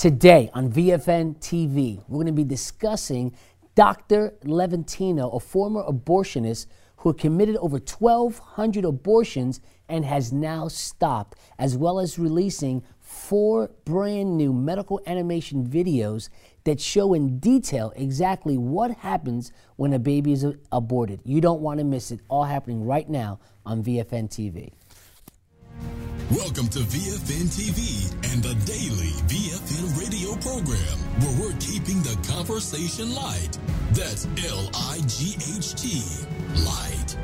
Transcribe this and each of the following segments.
Today on VFN TV, we're going to be discussing Dr. Levantino, a former abortionist who committed over 1,200 abortions and has now stopped, as well as releasing 4 brand new medical animation videos that show in detail exactly what happens when a baby is aborted. You don't want to miss it. All happening right now on VFN TV. Welcome to VFN TV and the daily VFN radio program, where we're keeping the conversation light. That's L-I-G-H-T, light.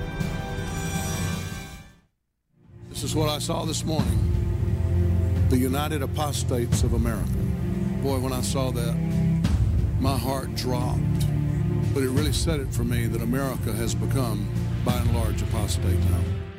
This is what I saw this morning. The United Apostates of America. Boy, when I saw that, my heart dropped. But it really said it for me that America has become, by and large, apostate now.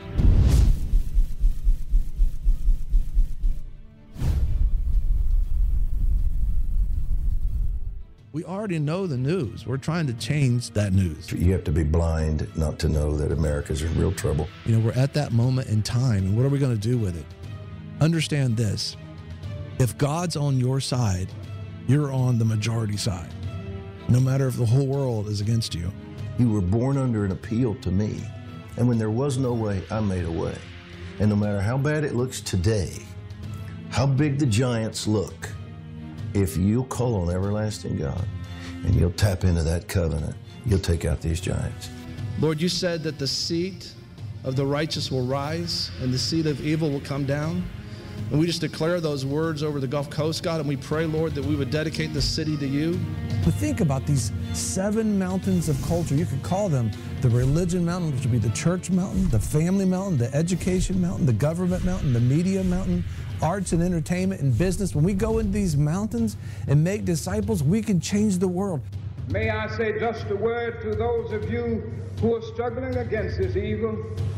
We already know the news. We're trying to change that news. You have to be blind not to know that America's in real trouble. You know, we're at that moment in time, and what are we going to do with it? Understand this. If God's on your side, you're on the majority side, no matter if the whole world is against you. You were born under an appeal to me, and when there was no way, I made a way. And no matter how bad it looks today, how big the giants look, if you'll call on everlasting God and you'll tap into that covenant, you'll take out these giants. Lord, you said that the seed of the righteous will rise and the seed of evil will come down. And we just declare those words over the Gulf Coast, God, and we pray, Lord, that we would dedicate the city to you. But think about these 7 mountains of culture. You could call them the religion mountain, which would be the church mountain, the family mountain, the education mountain, the government mountain, the media mountain, arts and entertainment and business. When we go into these mountains and make disciples, we can change the world. May I say just a word to those of you who are struggling against this evil.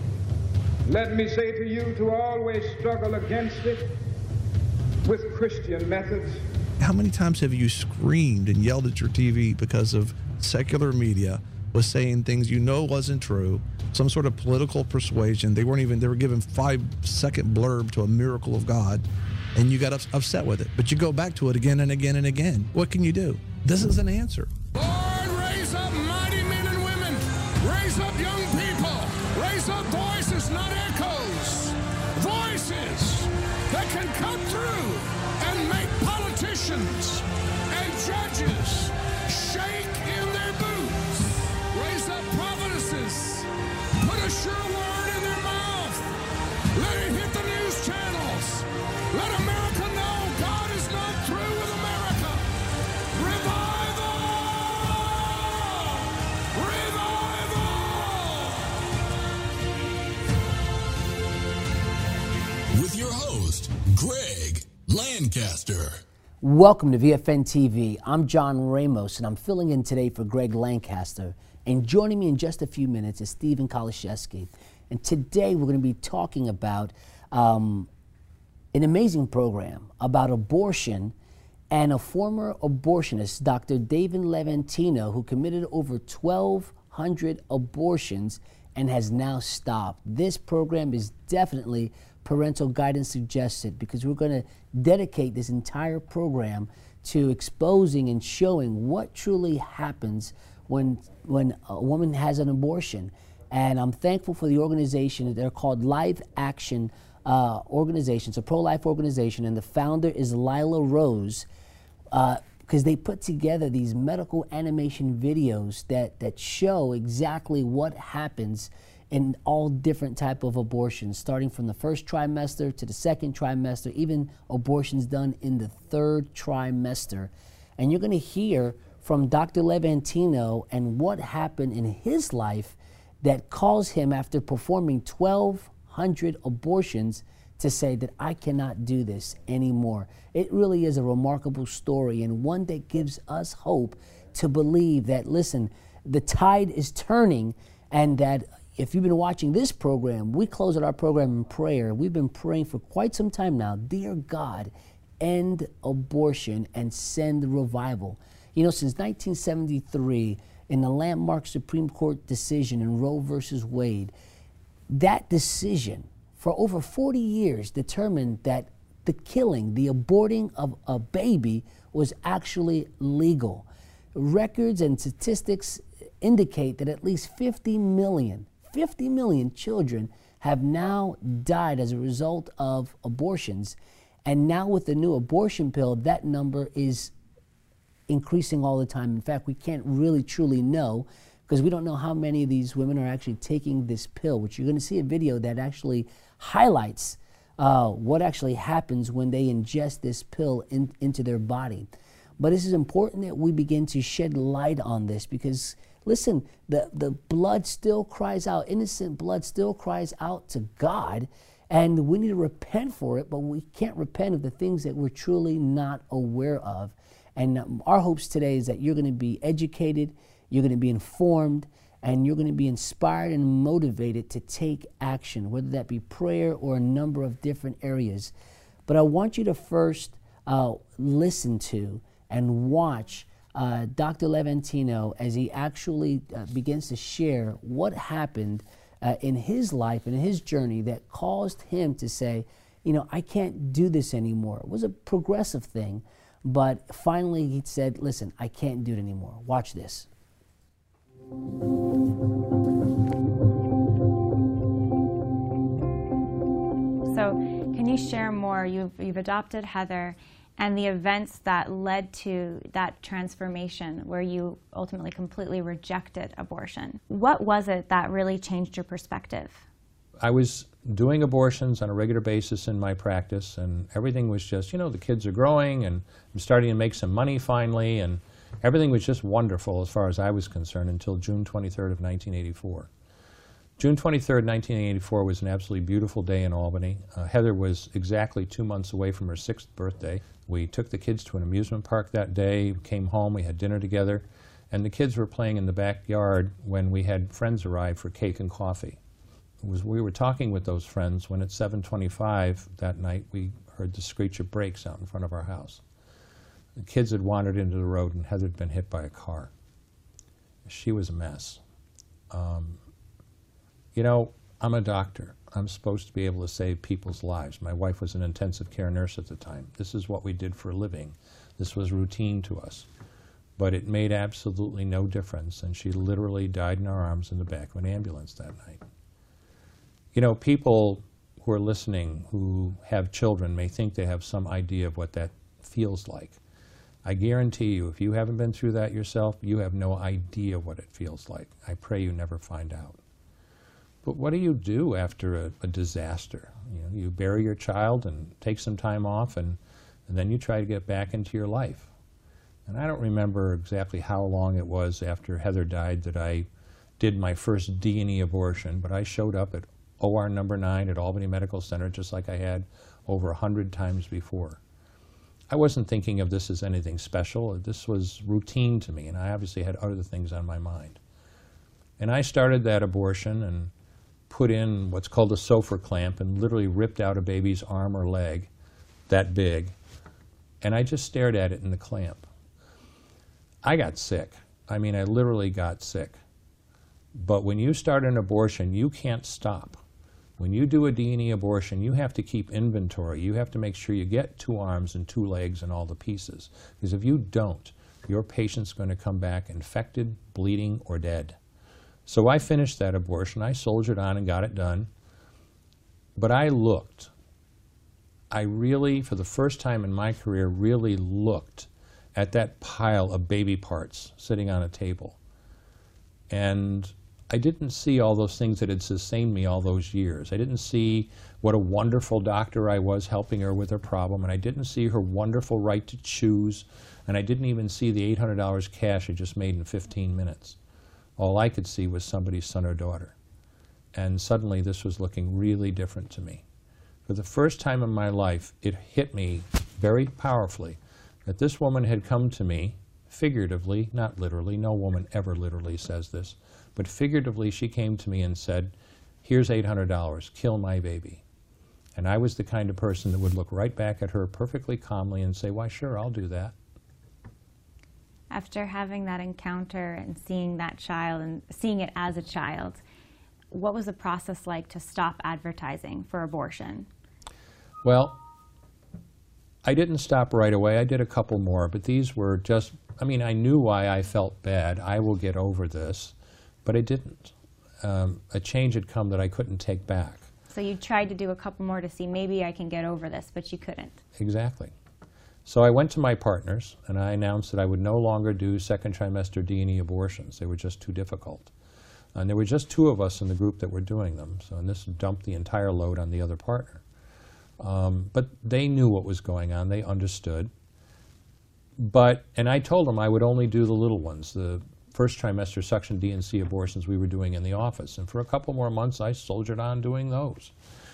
Let me say to you to always struggle against it with Christian methods. How many times have you screamed and yelled at your TV because of secular media was saying things you know wasn't true, some sort of political persuasion? They were given 5-second blurb to a miracle of God, and you got upset with it. But you go back to it again and again and again. What can you do? This is an answer. Lord, raise up mighty men and women. Raise up young people. Raise up voices, not echoes. Voices that can cut through and make politicians and judges shake in their boots. Raise up prophetesses. Put a sure word in their mouth. Let it hit the news channels. Let America know God is not through with America. Revival! Revival! With your host, Greg Lancaster. Welcome to VFN TV. I'm John Ramos, and I'm filling in today for Greg Lancaster. And joining me in just a few minutes is Stephen Kaliszewski. And today we're going to be talking about an amazing program about abortion and a former abortionist, Dr. David Levantino, who committed over 1,200 abortions and has now stopped. This program is definitely parental guidance suggested, because we're going to dedicate this entire program to exposing and showing what truly happens when a woman has an abortion. And I'm thankful for the organization. They're called Live Action Organization. It's a pro-life organization, and the founder is Lila Rose, because they put together these medical animation videos that show exactly what happens in all different type of abortions, starting from the first trimester to the second trimester, even abortions done in the 3rd trimester. And you're going to hear from Dr. Levantino and what happened in his life that caused him, after performing 1,200 abortions, to say that I cannot do this anymore. It really is a remarkable story, and one that gives us hope to believe that, listen, the tide is turning, and that if you've been watching this program, we close out our program in prayer. We've been praying for quite some time now. Dear God, end abortion and send revival. You know, since 1973, in the landmark Supreme Court decision in Roe versus Wade, that decision for over 40 years determined that the killing, the aborting of a baby was actually legal. Records and statistics indicate that at least 50 million children have now died as a result of abortions. And now with the new abortion pill, that number is increasing all the time. In fact, we can't really truly know, because we don't know how many of these women are actually taking this pill, which you're going to see a video that actually highlights what actually happens when they ingest this pill into their body. But this is important that we begin to shed light on this, because listen, the blood still cries out, innocent blood still cries out to God, and we need to repent for it, but we can't repent of the things that we're truly not aware of. And our hopes today is that you're going to be educated, you're going to be informed, and you're going to be inspired and motivated to take action, whether that be prayer or a number of different areas. But I want you to first listen to and watch Dr. Levantino as he actually begins to share what happened in his life and in his journey that caused him to say, you know, I can't do this anymore. It was a progressive thing, but finally he said, listen, I can't do it anymore. Watch this. So can you share more? You've adopted Heather, and the events that led to that transformation where you ultimately completely rejected abortion. What was it that really changed your perspective? I was doing abortions on a regular basis in my practice, and everything was just, you know, the kids are growing, and I'm starting to make some money finally, and everything was just wonderful as far as I was concerned until June 23rd of 1984. June 23rd, 1984 was an absolutely beautiful day in Albany. Heather was exactly 2 months away from her 6th birthday. We took the kids to an amusement park that day, came home, we had dinner together, and the kids were playing in the backyard when we had friends arrive for cake and coffee. We were talking with those friends when at 7:25 that night we heard the screech of brakes out in front of our house. The kids had wandered into the road and Heather had been hit by a car. She was a mess. You know, I'm a doctor. I'm supposed to be able to save people's lives. My wife was an intensive care nurse at the time. This is what we did for a living. This was routine to us. But it made absolutely no difference, and she literally died in our arms in the back of an ambulance that night. You know, people who are listening who have children may think they have some idea of what that feels like. I guarantee you, if you haven't been through that yourself, you have no idea what it feels like. I pray you never find out. But what do you do after a disaster? You know, you bury your child and take some time off, and then you try to get back into your life. And I don't remember exactly how long it was after Heather died that I did my first D&E abortion, but I showed up at OR number 9 at Albany Medical Center just like I had over 100 times before. I wasn't thinking of this as anything special. This was routine to me, and I obviously had other things on my mind. And I started that abortion and put in what's called a Sofer clamp and literally ripped out a baby's arm or leg that big, and I just stared at it in the clamp. I got sick. I mean, I literally got sick. But when you start an abortion, you can't stop. When you do a D&E abortion, you have to keep inventory. You have to make sure you get 2 arms and 2 legs and all the pieces. Because if you don't, your patient's going to come back infected, bleeding, or dead. So I finished that abortion. I soldiered on and got it done. But I looked. I really, for the first time in my career, really looked at that pile of baby parts sitting on a table. And I didn't see all those things that had sustained me all those years. I didn't see what a wonderful doctor I was helping her with her problem, and I didn't see her wonderful right to choose, and I didn't even see the $800 cash I just made in 15 minutes. All I could see was somebody's son or daughter. And suddenly this was looking really different to me. For the first time in my life, it hit me very powerfully that this woman had come to me, figuratively, not literally, no woman ever literally says this, but figuratively she came to me and said, here's $800, kill my baby. And I was the kind of person that would look right back at her perfectly calmly and say, why sure, I'll do that. After having that encounter and seeing that child and seeing it as a child, what was the process like to stop advertising for abortion? Well, I didn't stop right away. I did a couple more, but these were just, I mean, I knew why I felt bad. I will get over this, but I didn't. A change had come that I couldn't take back. So you tried to do a couple more to see maybe I can get over this, but you couldn't. Exactly. So I went to my partners and I announced that I would no longer do second trimester D&E abortions. They were just too difficult. And there were just 2 of us in the group that were doing them. So and this dumped the entire load on the other partner. But they knew what was going on. They understood. And I told them I would only do the little ones, the first trimester suction D&C abortions we were doing in the office. And for a couple more months, I soldiered on doing those.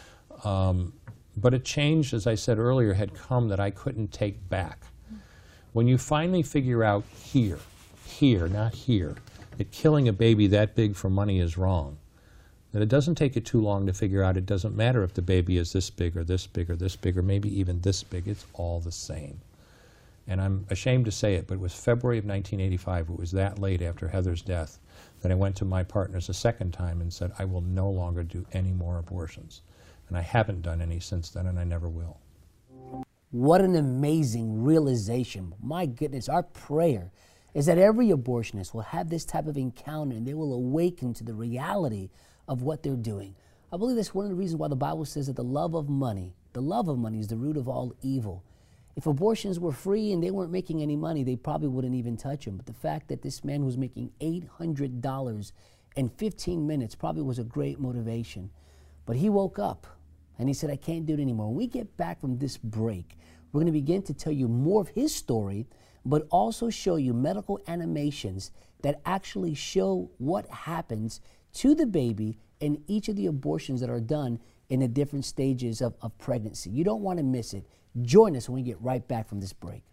But a change, as I said earlier, had come that I couldn't take back. When you finally figure out here, not here, that killing a baby that big for money is wrong, that it doesn't take you too long to figure out it doesn't matter if the baby is this big or this big or this big or maybe even this big, it's all the same. And I'm ashamed to say it, but it was February of 1985, it was that late after Heather's death, that I went to my partners a second time and said, I will no longer do any more abortions. And I haven't done any since then, and I never will. What an amazing realization. My goodness, our prayer is that every abortionist will have this type of encounter and they will awaken to the reality of what they're doing. I believe that's one of the reasons why the Bible says that the love of money is the root of all evil. If abortions were free and they weren't making any money, they probably wouldn't even touch them. But the fact that this man was making $800 in 15 minutes probably was a great motivation. But he woke up and he said, I can't do it anymore. When we get back from this break, we're going to begin to tell you more of his story, but also show you medical animations that actually show what happens to the baby in each of the abortions that are done in the different stages of pregnancy. You don't want to miss it. Join us when we get right back from this break.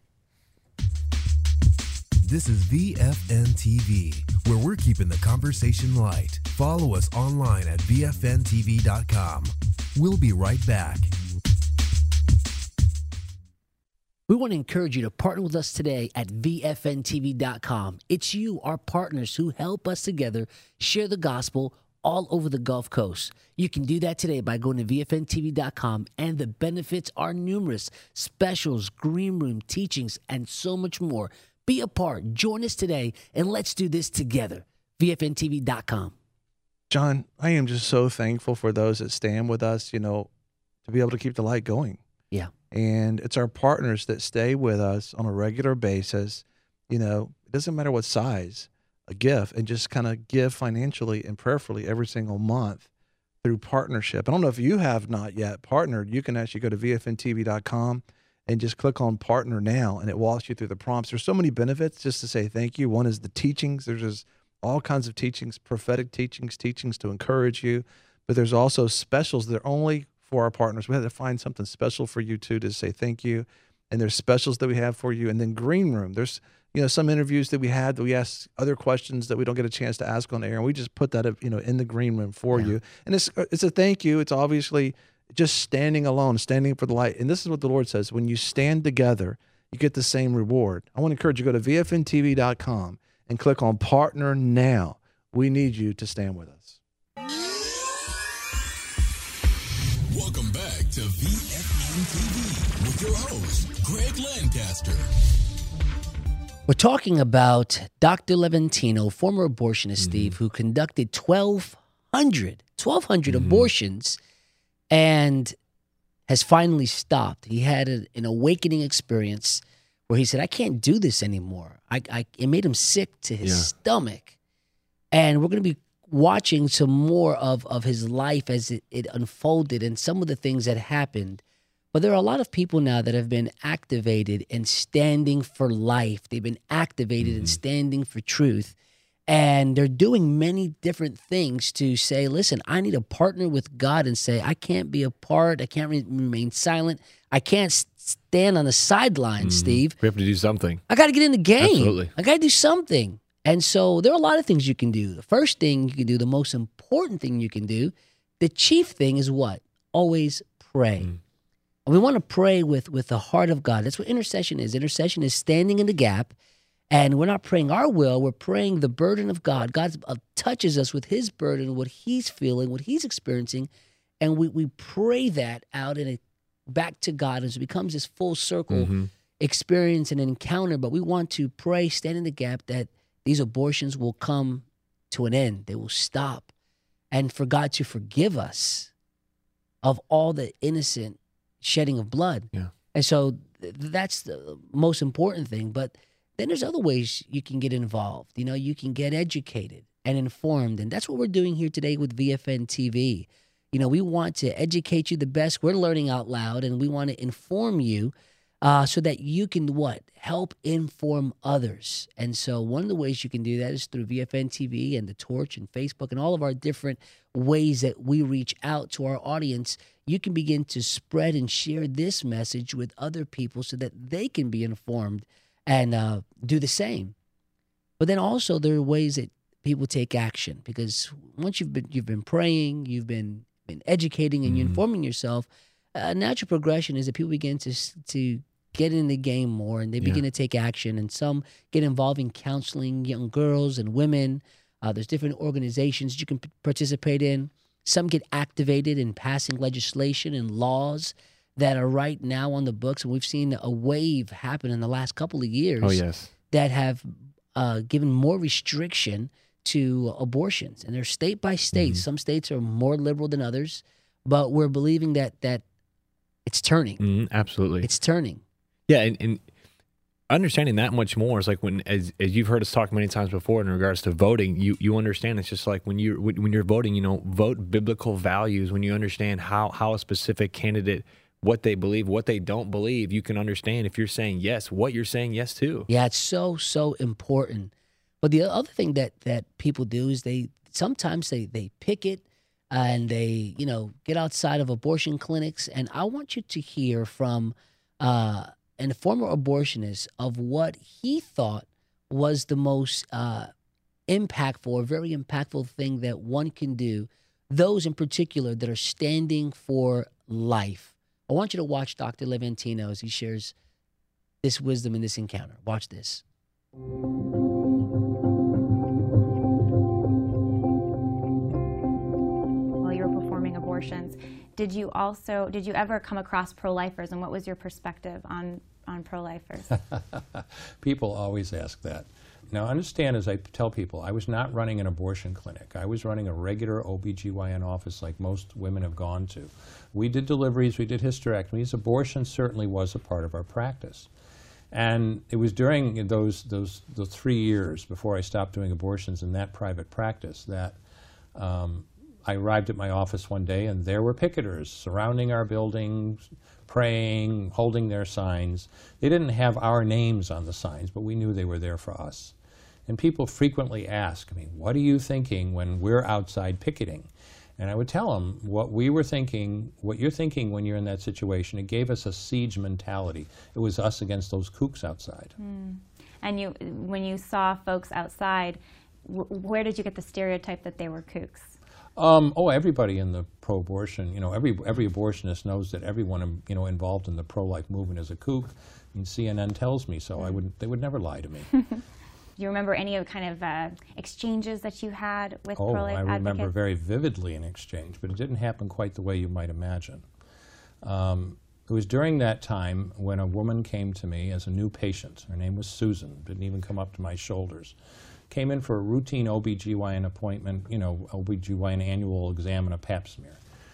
This is VFN TV, where we're keeping the conversation light. Follow us online at VFNTV.com. We'll be right back. We want to encourage you to partner with us today at VFNTV.com. It's you, our partners, who help us together share the gospel all over the Gulf Coast. You can do that today by going to VFNTV.com, and the benefits are numerous. Specials, green room, teachings, and so much more. Be a part. Join us today, and let's do this together. VFNTV.com. John, I am just so thankful for those that stand with us, to be able to keep the light going. Yeah. And it's our partners that stay with us on a regular basis. It doesn't matter what size, a gift, and just kind of give financially and prayerfully every single month through partnership. I don't know if you have not yet partnered. You can actually go to VFNTV.com and just click on Partner Now, and it walks you through the prompts. There's so many benefits just to say thank you. One is the teachings. There's just all kinds of teachings, prophetic teachings to encourage you. But there's also specials that are only for our partners. We had to find something special for you too to say thank you. And there's specials that we have for you. And then Green Room. There's some interviews that we had that we ask other questions that we don't get a chance to ask on air, and we just put that in the Green Room for you. And it's a thank you. It's obviously just standing alone, standing for the light. And this is what the Lord says: when you stand together, you get the same reward. I want to encourage you to go to VFNTV.com and click on Partner Now. We need you to stand with us. Welcome back to VFN TV with your host, Greg Lancaster. We're talking about Dr. Levantino, former abortionist, Steve, who conducted 1,200 abortions and has finally stopped. He had an awakening experience where he said, I can't do this anymore. It made him sick to his stomach. And we're going to be watching some more of his life as it unfolded and some of the things that happened. But there are a lot of people now that have been activated in standing for life. They've been activated in standing for truth. And they're doing many different things to say, listen, I need to partner with God and say, I can't be a part. I can't remain silent. I can't stand on the sidelines, Steve. We have to do something. I got to get in the game. Absolutely. I got to do something. And so there are a lot of things you can do. The first thing you can do, the most important thing you can do, the chief thing is what? Always pray. We want to pray with the heart of God. That's what intercession is. Intercession is standing in the gap, and we're not praying our will. We're praying the burden of God. God touches us with his burden, what he's feeling, what he's experiencing, and we pray that out, and it back to God, as it becomes this full circle experience and encounter. But we want to pray, stand in the gap, that these abortions will come to an end. They will stop. And for God to forgive us of all the innocent shedding of blood. Yeah. And so that's the most important thing. But then there's other ways you can get involved. You know, you can get educated and informed. And that's what we're doing here today with VFN TV. You know, we want to educate you the best. We're learning out loud, and we want to inform you so that you can what? Help inform others. And so one of the ways you can do that is through VFN TV and The Torch and Facebook and all of our different ways that we reach out to our audience. You can begin to spread and share this message with other people so that they can be informed and do the same. But then also there are ways that people take action, because once you've been praying, you've been educating and you're informing yourself, a natural progression is that people begin to get in the game more, and they begin to take action. And some get involved in counseling young girls and women. There's different organizations you can participate in. Some get activated in passing legislation and laws that are right now on the books. And we've seen a wave happen in the last couple of years that have given more restriction to abortions. And they're state by state. Some states are more liberal than others, but we're believing that it's turning. Absolutely. It's turning. Yeah, and understanding that much more is like when, as you've heard us talk many times before in regards to voting, you understand it's just like when you're voting, you know, vote biblical values. When you understand how a specific candidate, what they believe, what they don't believe, you can understand if you're saying yes, what you're saying yes to. Yeah, it's so important. But the other thing that people do is they sometimes picket and they, you know, get outside of abortion clinics. And I want you to hear from and a former abortionist of what he thought was the most impactful, or very impactful thing that one can do, those in particular that are standing for life. I want you to watch Dr. Levantino as he shares this wisdom in this encounter. Watch this. While you were performing abortions, did you ever come across pro-lifers, and what was your perspective on pro-lifers? People always ask that. Now understand, as I tell people, I was not running an abortion clinic. I was running a regular OBGYN office like most women have gone to. We did deliveries, we did hysterectomies. Abortion certainly was a part of our practice. And it was during the 3 years before I stopped doing abortions in that private practice that I arrived at my office one day, and there were picketers surrounding our building, praying, holding their signs. They didn't have our names on the signs, but we knew they were there for us. And people frequently ask me, what are you thinking when we're outside picketing? And I would tell them what we were thinking, what you're thinking when you're in that situation. It gave us a siege mentality. It was us against those kooks outside. And when you saw folks outside, where did you get the stereotype that they were kooks? Everybody in the pro-abortion, you know, every abortionist knows that everyone, you know, involved in the pro-life movement is a kook. I mean, CNN tells me so. They would never lie to me. Do you remember any of kind of exchanges that you had with pro-life advocates? I remember very vividly an exchange, but it didn't happen quite the way you might imagine. It was during that time when a woman came to me as a new patient. Her name was Susan, didn't even come up to my shoulders. Came in for a routine OBGYN appointment, you know, OBGYN annual exam and a pap smear.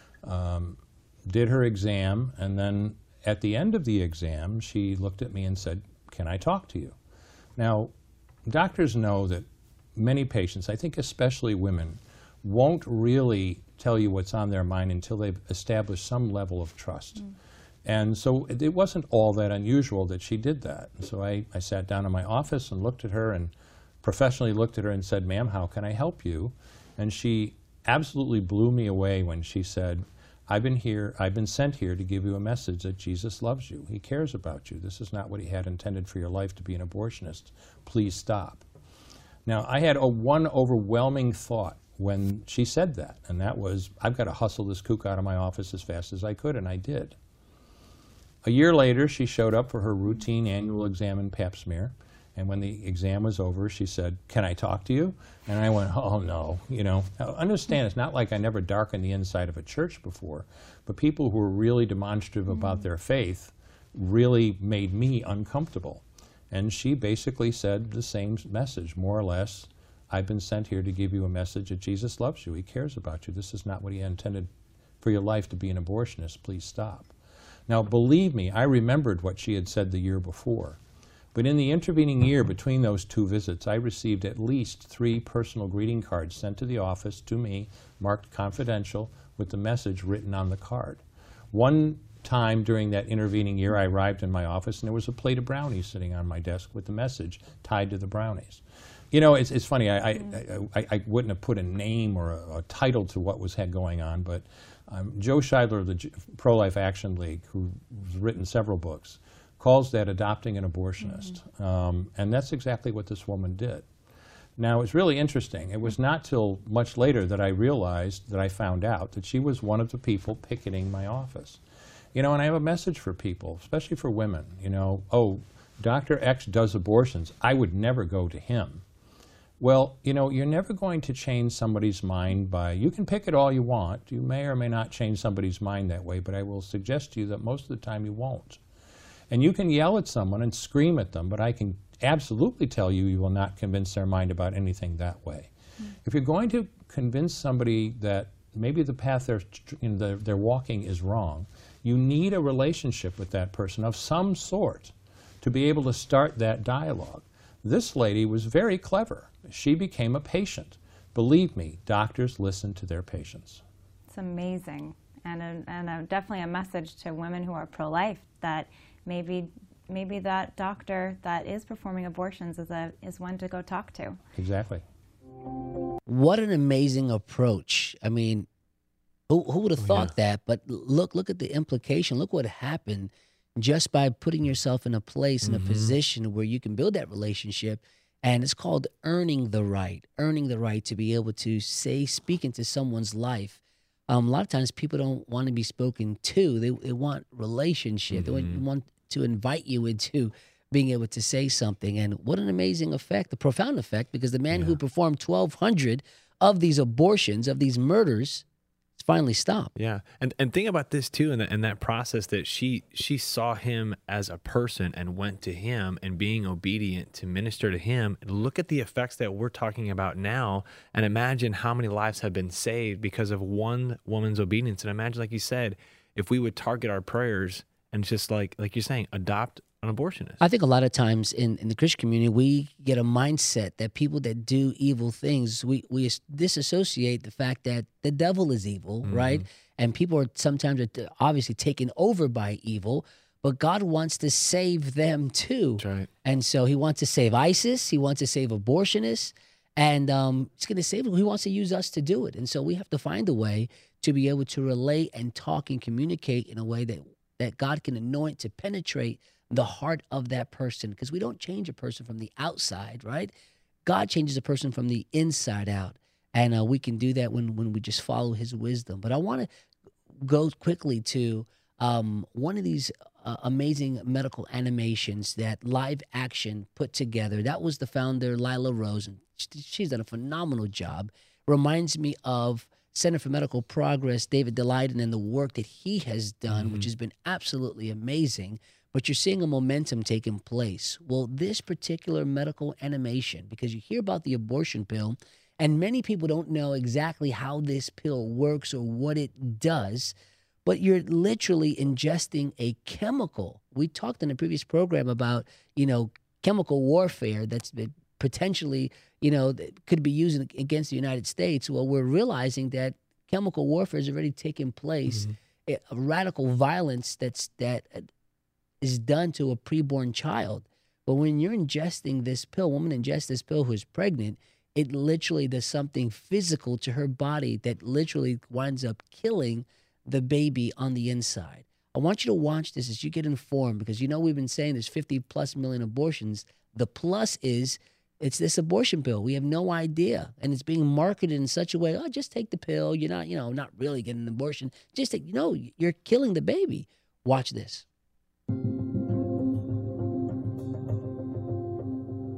Did her exam, and then at the end of the exam, she looked at me and said, "Can I talk to you?" Now, doctors know that many patients, I think especially women, won't really tell you what's on their mind until they've established some level of trust. And so it wasn't all that unusual that she did that. And so I sat down in my office and looked at her and professionally looked at her and said, "Ma'am, how can I help you?" And she absolutely blew me away when she said, I've been sent here to give you a message that Jesus loves you. He cares about you. This is not what he had intended for your life, to be an abortionist. Please stop. Now, I had one overwhelming thought when she said that, and that was, I've got to hustle this kook out of my office as fast as I could, and I did. A year later, she showed up for her routine annual exam and pap smear, And when the exam was over, she said, "Can I talk to you?" And I went, "Oh, no." You know, now, understand, it's not like I never darkened the inside of a church before, but people who were really demonstrative about their faith really made me uncomfortable. And she basically said the same message, more or less. "I've been sent here to give you a message that Jesus loves you. He cares about you. This is not what he intended for your life, to be an abortionist. Please stop." Now, believe me, I remembered what she had said the year before. But in the intervening year between those 2 visits, I received at least 3 personal greeting cards sent to the office to me, marked confidential, with the message written on the card. One time during that intervening year, I arrived in my office and there was a plate of brownies sitting on my desk with the message tied to the brownies. You know, it's funny, I wouldn't have put a name or a title to what was going on, but Joe Scheidler of the Pro-Life Action League, who's written several books, calls that adopting an abortionist. And that's exactly what this woman did. Now, it's really interesting. It was not till much later that I realized, that I found out, that she was one of the people picketing my office. You know, and I have a message for people, especially for women. You know, "Oh, Dr. X does abortions. I would never go to him." Well, you know, you're never going to change somebody's mind by, you can pick it all you want. You may or may not change somebody's mind that way, but I will suggest to you that most of the time you won't. And you can yell at someone and scream at them, but I can absolutely tell you, you will not convince their mind about anything that way. If you're going to convince somebody that maybe the path they're walking is wrong, you need a relationship with that person of some sort to be able to start that dialogue. This lady was very clever. She became a patient. Believe me, doctors listen to their patients. It's amazing, and definitely a message to women who are pro-life that maybe that doctor that is performing abortions is one to go talk to. Exactly. What an amazing approach. I mean, who would have thought that? But look at the implication. Look what happened just by putting yourself in a place, in a position where you can build that relationship. And it's called earning the right to be able to speak into someone's life. A lot of times people don't want to be spoken to. They want relationship. They want to invite you into being able to say something. And what an amazing effect, a profound effect, because the man who performed 1,200 of these abortions, of these murders, finally stopped. Yeah. And think about this too, in that process, that she saw him as a person and went to him and being obedient to minister to him. Look at the effects that we're talking about now, and imagine how many lives have been saved because of one woman's obedience. And imagine, like you said, if we would target our prayers and just like you're saying, adopt an abortionist. I think a lot of times in the Christian community, we get a mindset that people that do evil things, we disassociate the fact that the devil is evil, right? And people are sometimes obviously taken over by evil, but God wants to save them too. That's right. And so he wants to save ISIS, he wants to save abortionists, and he's going to save them. He wants to use us to do it. And so we have to find a way to be able to relate and talk and communicate in a way that God can anoint to penetrate the heart of that person, because we don't change a person from the outside, right? God changes a person from the inside out, and we can do that when we just follow his wisdom. But I want to go quickly to one of these amazing medical animations that Live Action put together. That was the founder, Lila Rose, and she's done a phenomenal job. Reminds me of Center for Medical Progress, David Daleiden, and the work that he has done, which has been absolutely amazing. But you're seeing a momentum taking place. Well, this particular medical animation, because you hear about the abortion pill, and many people don't know exactly how this pill works or what it does, but you're literally ingesting a chemical. We talked in a previous program about, chemical warfare that's been potentially, that could be used against the United States. Well, we're realizing that chemical warfare has already taken place, a radical violence that is done to a preborn child. But when you're ingesting this pill, woman ingests this pill who's pregnant, it literally does something physical to her body that literally winds up killing the baby on the inside. I want you to watch this as you get informed, because we've been saying there's 50+ million abortions. The plus is it's this abortion pill. We have no idea. And it's being marketed in such a way, just take the pill. You're not, not really getting an abortion. Just take, you're killing the baby. Watch this.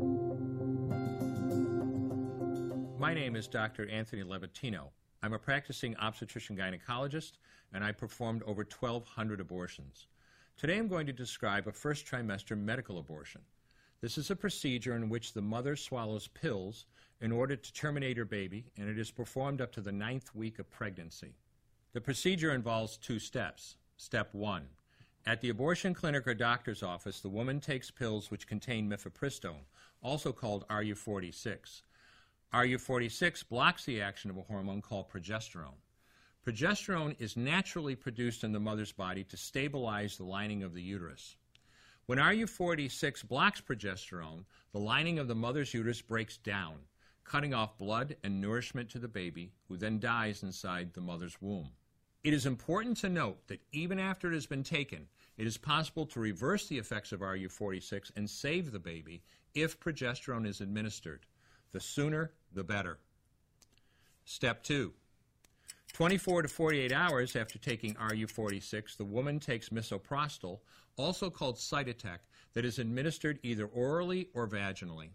My name is Dr. Anthony Levatino. I'm a practicing obstetrician-gynecologist, and I performed over 1,200 abortions. Today I'm going to describe a first trimester medical abortion. This is a procedure in which the mother swallows pills in order to terminate her baby, and it is performed up to the 9th week of pregnancy. The procedure involves 2 steps. Step 1. At the abortion clinic or doctor's office, the woman takes pills which contain mifepristone, also called RU46. RU46 blocks the action of a hormone called progesterone. Progesterone is naturally produced in the mother's body to stabilize the lining of the uterus. When RU46 blocks progesterone, the lining of the mother's uterus breaks down, cutting off blood and nourishment to the baby, who then dies inside the mother's womb. It is important to note that even after it has been taken, it is possible to reverse the effects of RU46 and save the baby if progesterone is administered. The sooner, the better. Step 2. 24 to 48 hours after taking RU46, the woman takes misoprostol, also called Cytotec, that is administered either orally or vaginally.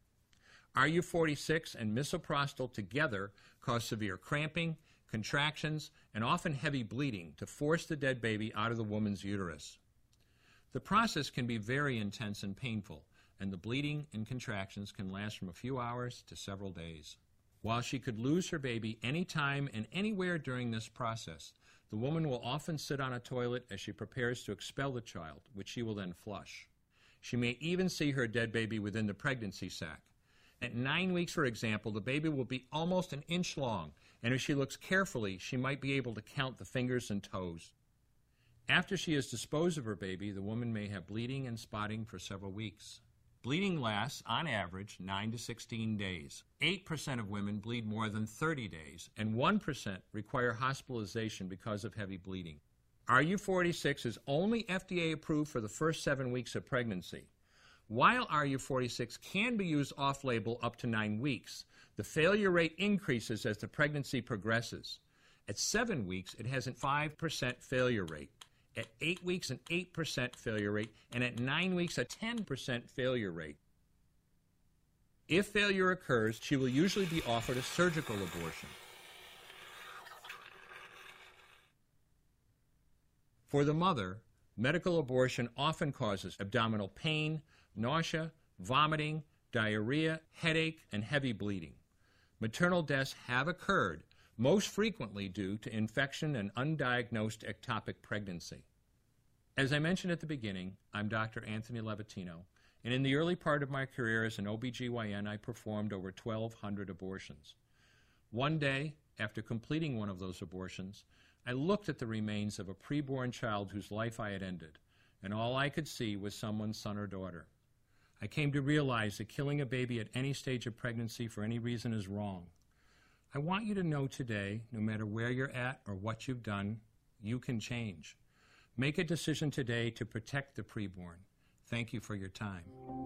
RU46 and misoprostol together cause severe cramping, contractions, and often heavy bleeding to force the dead baby out of the woman's uterus. The process can be very intense and painful, and the bleeding and contractions can last from a few hours to several days. While she could lose her baby anytime and anywhere during this process, the woman will often sit on a toilet as she prepares to expel the child, which she will then flush. She may even see her dead baby within the pregnancy sac. At 9 weeks, for example, the baby will be almost an inch long, and if she looks carefully, she might be able to count the fingers and toes. After she has disposed of her baby, the woman may have bleeding and spotting for several weeks. Bleeding lasts, on average, 9 to 16 days. 8% of women bleed more than 30 days, and 1% require hospitalization because of heavy bleeding. RU46 is only FDA approved for the first 7 weeks of pregnancy. While RU46 can be used off-label up to 9 weeks, the failure rate increases as the pregnancy progresses. At 7 weeks, it has a 5% failure rate. At 8 weeks, an 8% failure rate, and at 9 weeks, a 10% failure rate. If failure occurs, she will usually be offered a surgical abortion. For the mother, medical abortion often causes abdominal pain, nausea, vomiting, diarrhea, headache, and heavy bleeding. Maternal deaths have occurred, most frequently due to infection and undiagnosed ectopic pregnancy. As I mentioned at the beginning, I'm Dr. Anthony Levatino, and in the early part of my career as an OBGYN, I performed over 1,200 abortions. One day, after completing one of those abortions, I looked at the remains of a preborn child whose life I had ended, and all I could see was someone's son or daughter. I came to realize that killing a baby at any stage of pregnancy for any reason is wrong. I want you to know today, no matter where you're at or what you've done, you can change. Make a decision today to protect the preborn. Thank you for your time.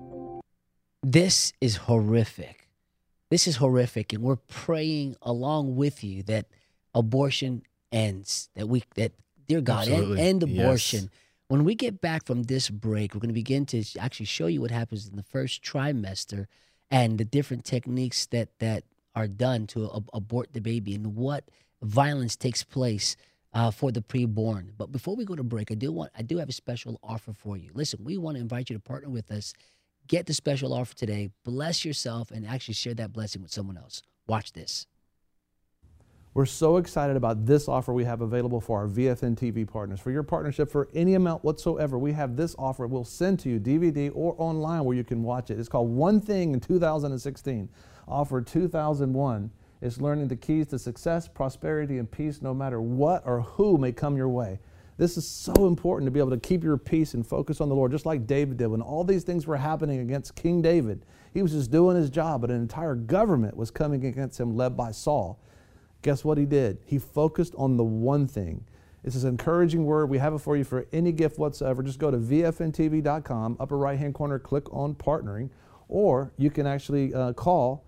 This is horrific. This is horrific, and we're praying along with you that abortion ends, that dear God, end abortion. Yes. When we get back from this break, we're going to begin to actually show you what happens in the first trimester and the different techniques that are done to abort the baby and what violence takes place for the preborn. But before we go to break, I do have a special offer for you. Listen, we want to invite you to partner with us. Get the special offer today. Bless yourself and actually share that blessing with someone else. Watch this. We're so excited about this offer we have available for our VFN TV partners. For your partnership for any amount whatsoever, we have this offer. We'll send to you DVD or online where you can watch it. It's called One Thing in 2016. Offer 2001. It's learning the keys to success, prosperity, and peace no matter what or who may come your way. This is so important to be able to keep your peace and focus on the Lord, just like David did. When all these things were happening against King David, he was just doing his job, but an entire government was coming against him led by Saul. Guess what he did? He focused on the one thing. This is an encouraging word. We have it for you for any gift whatsoever. Just go to VFNTV.com, upper right-hand corner, click on Partnering, or you can actually call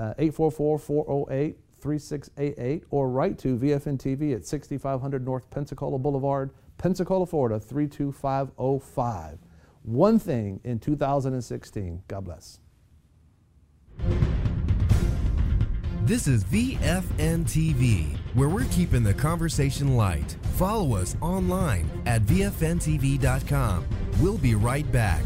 844-408-3688 or write to VFN TV at 6500 North Pensacola Boulevard, Pensacola, Florida, 32505. One Thing in 2016. God bless. This is VFN TV, where we're keeping the conversation light. Follow us online at VFNTV.com. We'll be right back.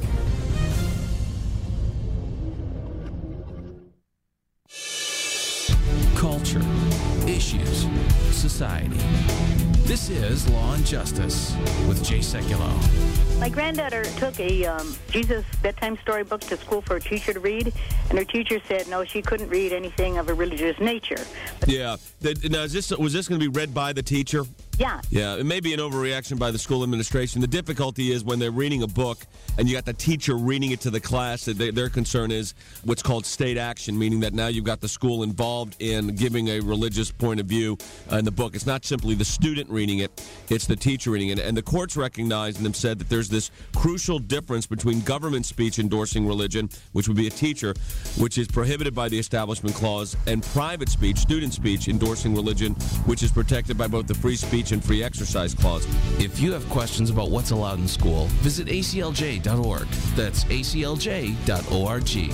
Culture, issues, society. This is Law and Justice with Jay Sekulow. My granddaughter took a Jesus bedtime storybook to school for a teacher to read, and her teacher said no, she couldn't read anything of a religious nature. Yeah. Now, was this going to be read by the teacher? Yeah. Yeah, it may be an overreaction by the school administration. The difficulty is when they're reading a book and you got the teacher reading it to the class, their concern is what's called state action, meaning that now you've got the school involved in giving a religious point of view in the book. It's not simply the student reading it, it's the teacher reading it. And the courts recognized and have said that there's this crucial difference between government speech endorsing religion, which would be a teacher, which is prohibited by the Establishment Clause, and private speech, student speech, endorsing religion, which is protected by both the free speech and free exercise clause. If you have questions about what's allowed in school, visit aclj.org. That's aclj.org.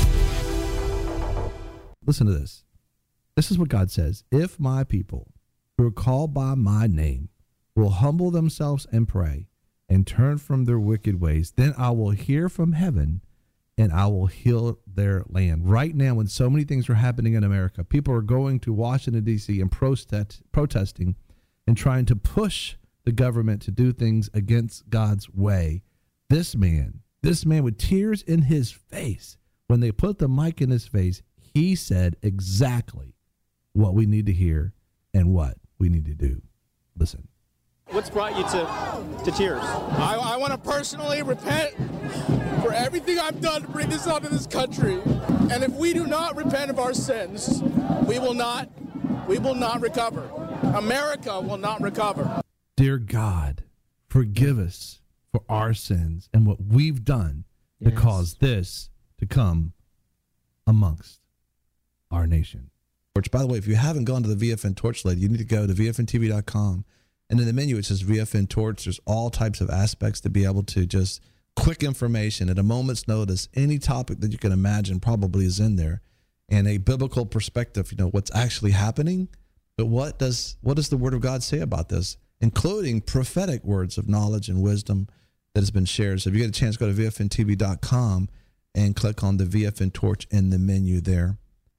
Listen to this. This is what God says. If my people who are called by my name will humble themselves and pray and turn from their wicked ways, then I will hear from heaven and I will heal their land. Right now, when so many things are happening in America, people are going to Washington, D.C. and protesting and trying to push the government to do things against God's way. This man with tears in his face, when they put the mic in his face, he said exactly what we need to hear and what we need to do. Listen. What's brought you to tears? I want to personally repent for everything I've done to bring this onto this country. And if we do not repent of our sins, we will not recover. America will not recover. Dear God, forgive us for our sins and what we've done to cause this to come amongst our nation. Which, by the way, if you haven't gone to the VFN Torch lately, you need to go to VFNTV.com. And in the menu, it says VFN Torch. There's all types of aspects to be able to just quick information at a moment's notice. Any topic that you can imagine probably is in there. And a biblical perspective, what's actually happening. But what does the Word of God say about this, including prophetic words of knowledge and wisdom that has been shared? So if you get a chance, go to VFNTV.com and click on the VFN Torch in the menu there.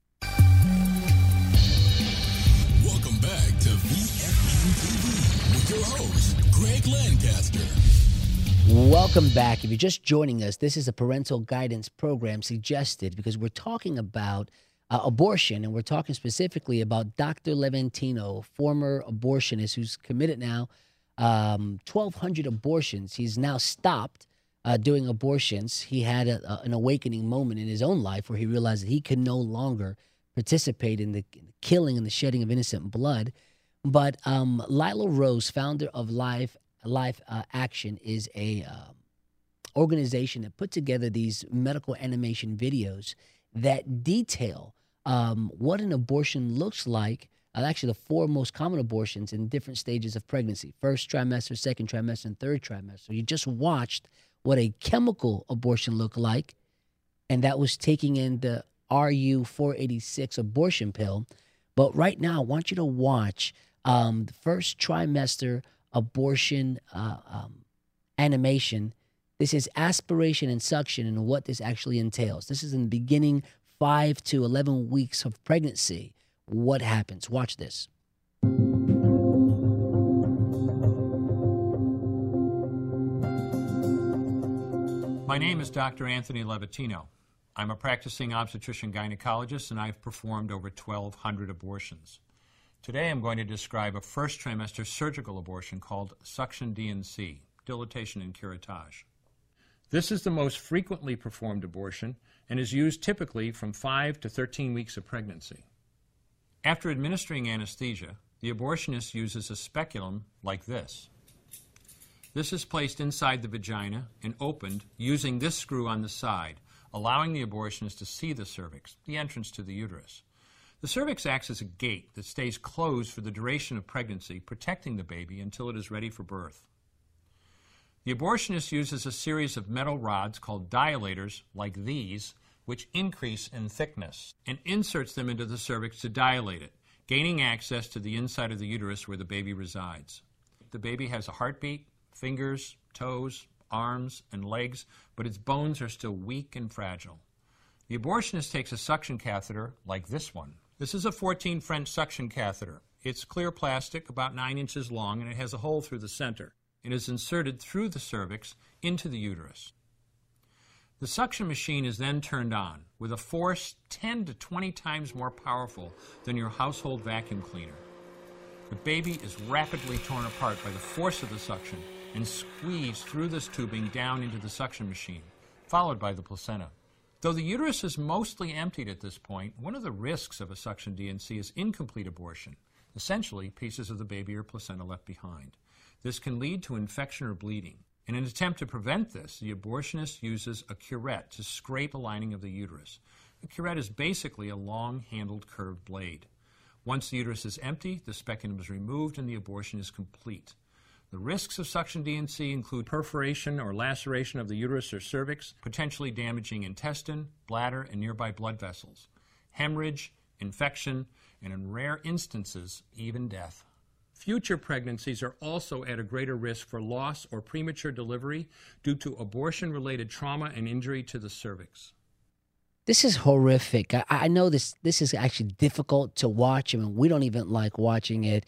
Welcome back to VFN TV with your host, Greg Lancaster. Welcome back. If you're just joining us, this is a parental guidance program suggested because we're talking about abortion, and we're talking specifically about Dr. Levantino, former abortionist who's committed now 1,200 abortions. He's now stopped doing abortions. He had an awakening moment in his own life where he realized that he could no longer participate in the killing and the shedding of innocent blood. But Lila Rose, founder of Life Action, is a organization that put together these medical animation videos that detail what an abortion looks like. Actually, the 4 most common abortions in different stages of pregnancy: first trimester, second trimester, and third trimester. You just watched what a chemical abortion looked like, and that was taking in the RU486 abortion pill. But right now, I want you to watch the first trimester abortion animation. This is aspiration and suction and what this actually entails. This is in the beginning 5 to 11 weeks of pregnancy. What happens? Watch this. My name is Dr. Anthony Levantino. I'm a practicing obstetrician-gynecologist, and I've performed over 1,200 abortions. Today I'm going to describe a first trimester surgical abortion called suction DNC, dilatation and curettage. This is the most frequently performed abortion and is used typically from 5 to 13 weeks of pregnancy. After administering anesthesia, the abortionist uses a speculum like this. This is placed inside the vagina and opened using this screw on the side, allowing the abortionist to see the cervix, the entrance to the uterus. The cervix acts as a gate that stays closed for the duration of pregnancy, protecting the baby until it is ready for birth. The abortionist uses a series of metal rods called dilators, like these, which increase in thickness, and inserts them into the cervix to dilate it, gaining access to the inside of the uterus where the baby resides. The baby has a heartbeat, fingers, toes, arms, and legs, but its bones are still weak and fragile. The abortionist takes a suction catheter like this one. This is a 14 French suction catheter. It's clear plastic, about 9 inches long, and it has a hole through the center. It is inserted through the cervix into the uterus. The suction machine is then turned on with a force 10 to 20 times more powerful than your household vacuum cleaner. The baby is rapidly torn apart by the force of the suction and squeezed through this tubing down into the suction machine, followed by the placenta. Though the uterus is mostly emptied at this point, one of the risks of a suction D&C is incomplete abortion. Essentially, pieces of the baby or placenta left behind. This can lead to infection or bleeding. In an attempt to prevent this, the abortionist uses a curette to scrape a lining of the uterus. A curette is basically a long-handled curved blade. Once the uterus is empty, the speculum is removed and the abortion is complete. The risks of suction D&C include perforation or laceration of the uterus or cervix, potentially damaging intestine, bladder, and nearby blood vessels, hemorrhage, infection, and in rare instances, even death. Future pregnancies are also at a greater risk for loss or premature delivery due to abortion-related trauma and injury to the cervix. This is horrific. I know this is actually difficult to watch. I mean, we don't even like watching it,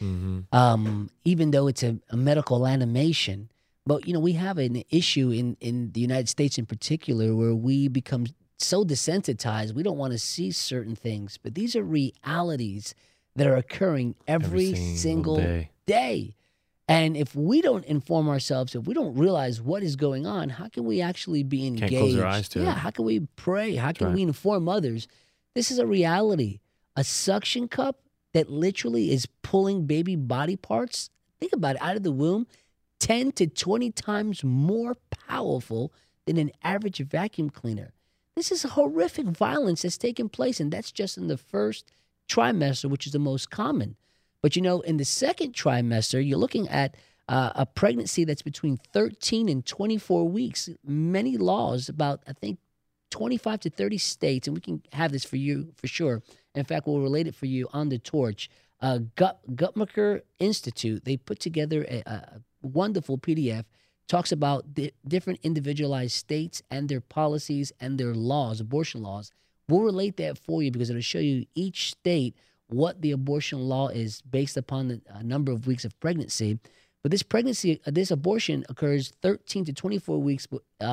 even though it's a medical animation. But, you know, we have an issue in the United States in particular where we become so desensitized. We don't want to see certain things. But these are realities that are occurring every single day. And if we don't inform ourselves, if we don't realize what is going on, how can we actually be engaged? Can't close our eyes to it. How can we pray? How can we inform others? This is a reality. A suction cup that literally is pulling baby body parts, think about it, out of the womb, 10 to 20 times more powerful than an average vacuum cleaner. This is a horrific violence that's taking place, and that's just in the first trimester, which is the most common. But, you know, in the second trimester, you're looking at a pregnancy that's between 13 and 24 weeks. Many laws, about, I think, 25 to 30 states, and we can have this for you for sure. In fact, we'll relate it for you on the torch. Guttmacher Institute, they put together a wonderful PDF, talks about the different individualized states and their policies and their laws, abortion laws. We'll relate that for you because it'll show you each state what the abortion law is based upon the number of weeks of pregnancy. But this pregnancy, this abortion occurs 13 to 24 weeks,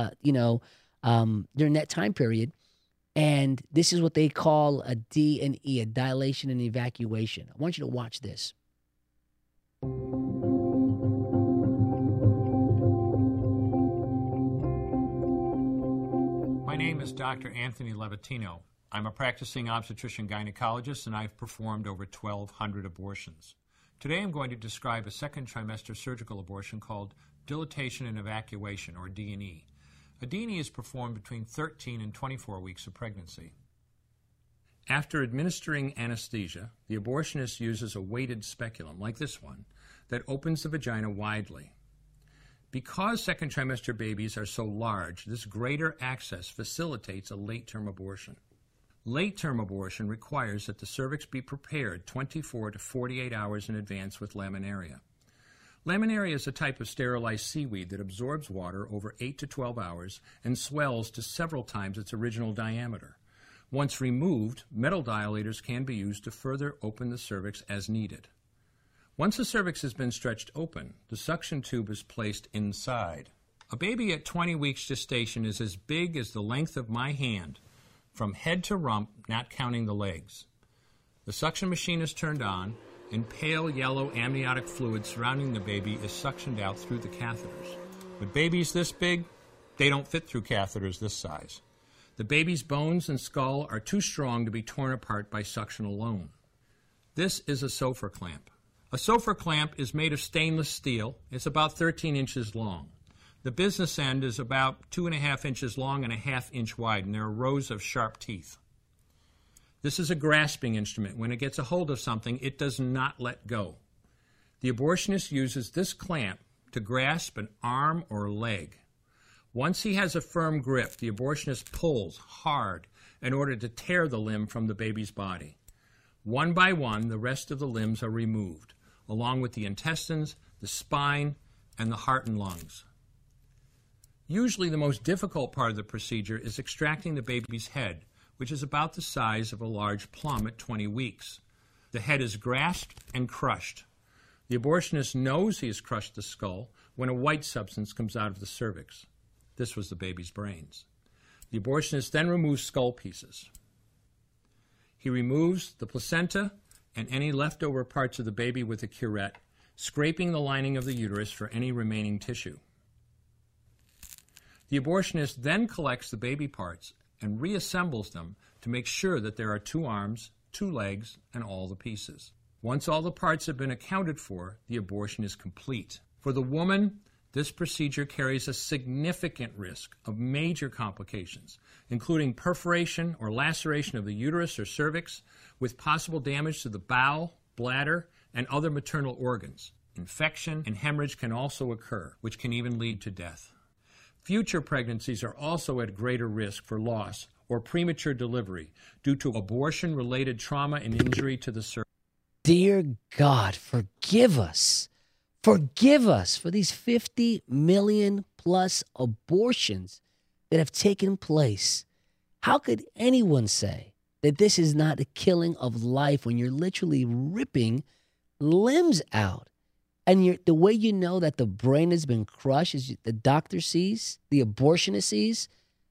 during that time period. And this is what they call a D&E, a dilation and evacuation. I want you to watch this. My name is Dr. Anthony Levatino. I'm a practicing obstetrician gynecologist, and I've performed over 1,200 abortions. Today I'm going to describe a second trimester surgical abortion called dilatation and evacuation, or D&E. A D&E is performed between 13 and 24 weeks of pregnancy. After administering anesthesia, the abortionist uses a weighted speculum, like this one, that opens the vagina widely. Because second trimester babies are so large, this greater access facilitates a late-term abortion. Late-term abortion requires that the cervix be prepared 24 to 48 hours in advance with laminaria. Laminaria is a type of sterilized seaweed that absorbs water over 8 to 12 hours and swells to several times its original diameter. Once removed, metal dilators can be used to further open the cervix as needed. Once the cervix has been stretched open, the suction tube is placed inside. A baby at 20 weeks gestation is as big as the length of my hand, from head to rump, not counting the legs. The suction machine is turned on, and pale yellow amniotic fluid surrounding the baby is suctioned out through the catheters. With babies this big, they don't fit through catheters this size. The baby's bones and skull are too strong to be torn apart by suction alone. This is a Sofer clamp. A Sofer clamp is made of stainless steel. It's about 13 inches long. The business end is about 2.5 inches long and 1/2 inch wide, and there are rows of sharp teeth. This is a grasping instrument. When it gets a hold of something, it does not let go. The abortionist uses this clamp to grasp an arm or leg. Once he has a firm grip, the abortionist pulls hard in order to tear the limb from the baby's body. One by one, the rest of the limbs are removed, along with the intestines, the spine, and the heart and lungs. Usually the most difficult part of the procedure is extracting the baby's head, which is about the size of a large plum at 20 weeks. The head is grasped and crushed. The abortionist knows he has crushed the skull when a white substance comes out of the cervix. This was the baby's brains. The abortionist then removes skull pieces. He removes the placenta and any leftover parts of the baby with a curette, scraping the lining of the uterus for any remaining tissue. The abortionist then collects the baby parts and reassembles them to make sure that there are 2 arms, 2 legs, and all the pieces. Once all the parts have been accounted for, the abortion is complete. For the woman, this procedure carries a significant risk of major complications, including perforation or laceration of the uterus or cervix, with possible damage to the bowel, bladder, and other maternal organs. Infection and hemorrhage can also occur, which can even lead to death. Future pregnancies are also at greater risk for loss or premature delivery due to abortion-related trauma and injury to the cervix. Dear God, forgive us. Forgive us for these 50 million plus abortions that have taken place. How could anyone say that this is not a killing of life when you're literally ripping limbs out? And the way you know that the brain has been crushed is the doctor sees, the abortionist sees,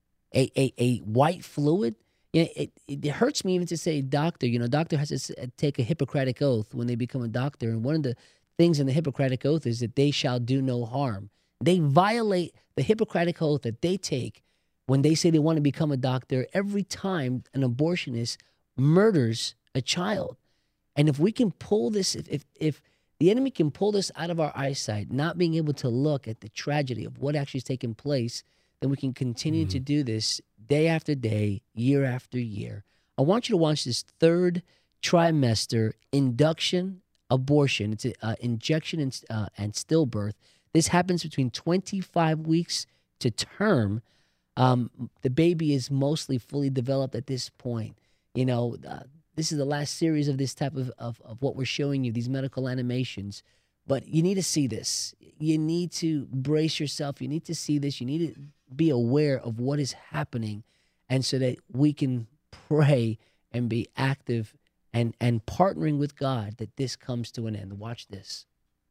a white fluid. You know, it hurts me even to say doctor. You know, doctor has to take a Hippocratic oath when they become a doctor. And one of the things in the Hippocratic oath is that they shall do no harm. They violate the Hippocratic oath that they take when they say they want to become a doctor every time an abortionist murders a child. And if we can pull this, if the enemy can pull this out of our eyesight, not being able to look at the tragedy of what actually is taking place, then we can continue to do this day after day, year after year. I want you to watch this 3rd trimester induction abortion. It's an injection and stillbirth. This happens between 25 weeks to term. The baby is mostly fully developed at this point. You know, this is the last series of this type of what we're showing you, these medical animations. But you need to see this. You need to brace yourself. You need to see this. You need to be aware of what is happening, and so that we can pray and be active and partnering with God that this comes to an end. Watch this.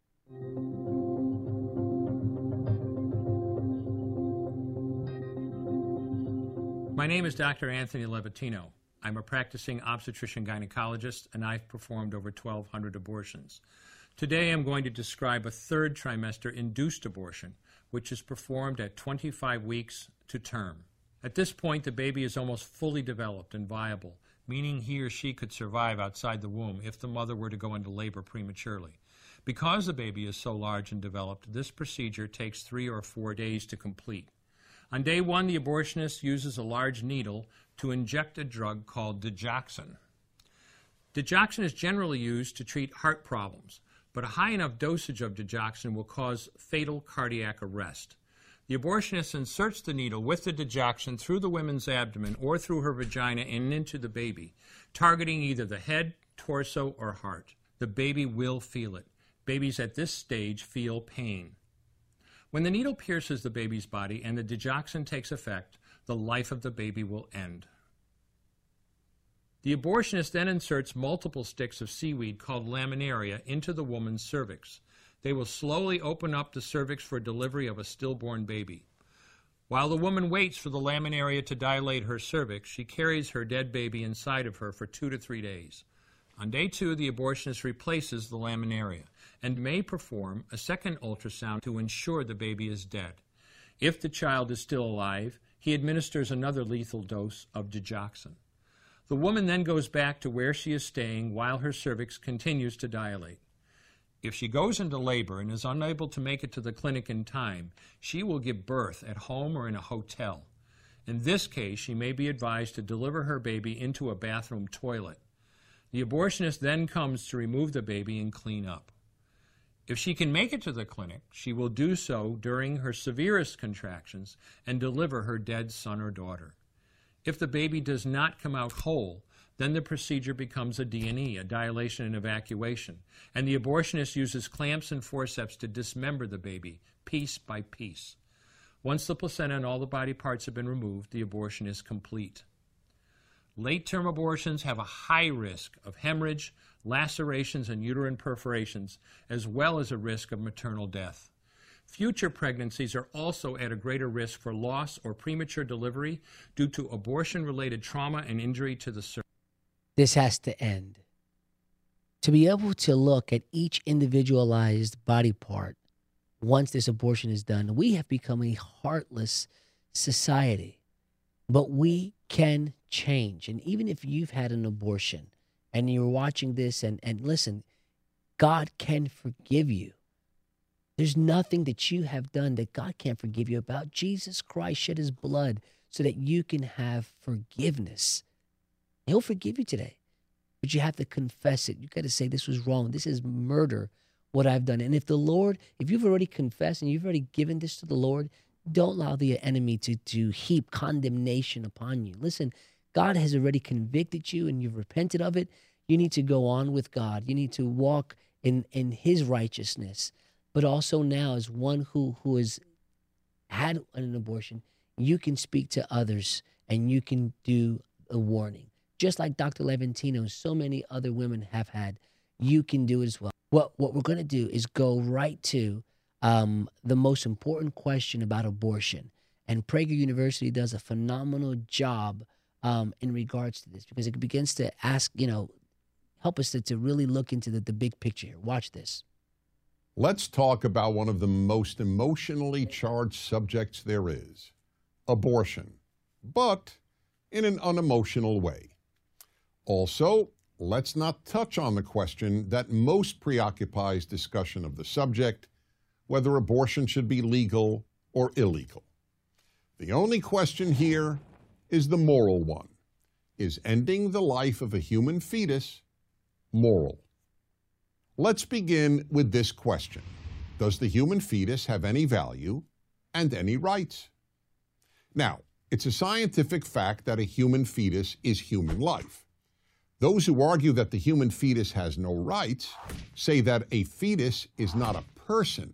My name is Dr. Anthony Levatino. I'm a practicing obstetrician gynecologist, and I've performed over 1,200 abortions. Today I'm going to describe a 3rd trimester induced abortion, which is performed at 25 weeks to term. At this point, the baby is almost fully developed and viable, meaning he or she could survive outside the womb if the mother were to go into labor prematurely. Because the baby is so large and developed, this procedure takes 3 or 4 days to complete. On day 1, the abortionist uses a large needle to inject a drug called digoxin. Digoxin is generally used to treat heart problems, but a high enough dosage of digoxin will cause fatal cardiac arrest. The abortionist inserts the needle with the digoxin through the woman's abdomen or through her vagina and into the baby, targeting either the head, torso, or heart. The baby will feel it. Babies at this stage feel pain. When the needle pierces the baby's body and the digoxin takes effect, the life of the baby will end. The abortionist then inserts multiple sticks of seaweed called laminaria into the woman's cervix. They will slowly open up the cervix for delivery of a stillborn baby. While the woman waits for the laminaria to dilate her cervix, she carries her dead baby inside of her for 2 to 3 days. On day 2, the abortionist replaces the laminaria and may perform a second ultrasound to ensure the baby is dead. If the child is still alive, he administers another lethal dose of digoxin. The woman then goes back to where she is staying while her cervix continues to dilate. If she goes into labor and is unable to make it to the clinic in time, she will give birth at home or in a hotel. In this case, she may be advised to deliver her baby into a bathroom toilet. The abortionist then comes to remove the baby and clean up. If she can make it to the clinic, she will do so during her severest contractions and deliver her dead son or daughter. If the baby does not come out whole, then the procedure becomes a D&E, a dilation and evacuation, and the abortionist uses clamps and forceps to dismember the baby, piece by piece. Once the placenta and all the body parts have been removed, the abortion is complete. Late-term abortions have a high risk of hemorrhage, lacerations, and uterine perforations, as well as a risk of maternal death. Future pregnancies are also at a greater risk for loss or premature delivery due to abortion-related trauma and injury to the cervix. This has to end. To be able to look at each individualized body part once this abortion is done, we have become a heartless society. But we can change. And even if you've had an abortion and you're watching this and listen, God can forgive you. There's nothing that you have done that God can't forgive you about. Jesus Christ shed his blood so that you can have forgiveness. He'll forgive you today. But you have to confess it. You got to say, this was wrong. This is murder, what I've done. And if you've already confessed and you've already given this to the Lord, don't allow the enemy to heap condemnation upon you. Listen, God has already convicted you and you've repented of it. You need to go on with God. You need to walk in his righteousness. But also now, as one who has had an abortion, you can speak to others and you can do a warning. Just like Dr. Levantino and so many other women have had, you can do it as well. What we're going to do is go right to the most important question about abortion. And Prager University does a phenomenal job in regards to this, because it begins to ask, help us to really look into the big picture here. Watch this. Let's talk about one of the most emotionally charged subjects there is, abortion, but in an unemotional way. Also, let's not touch on the question that most preoccupies discussion of the subject, whether abortion should be legal or illegal. The only question here is the moral one. Is ending the life of a human fetus moral? Let's begin with this question. Does the human fetus have any value and any rights? Now, it's a scientific fact that a human fetus is human life. Those who argue that the human fetus has no rights say that a fetus is not a person.